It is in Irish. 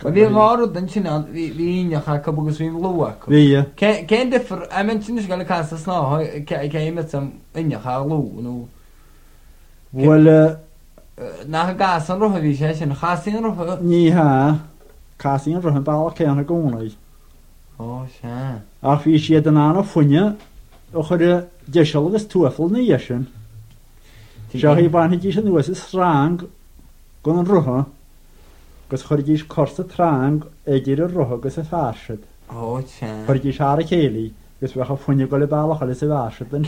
Fi mor o dyn sy'n fi unioch a cybwg ys fi'n lwag. Fi, ie. Cain differ, a men sy'n ysgael y cas ys no, cain met am unioch a lw, nhw. Wel, Na ha gas yn rwch fi sy'n chas i'n rwch. ni ha, cas i'n rhywun bal ac e'n rhagonau. O, sian. A fi eisiau dyna o ffwnia, o'ch yr ddesiol agos twyffel ni eisiau. Sio hi ban hi gys yn ddwys y srang, gwn yn rwch. Gos chor gys cors y trang, edir y rwch agos y ffasiad. O, sian. Chor gys ar y ceili, gos fach o ffwnia gole bal o'ch alys y ffasiad.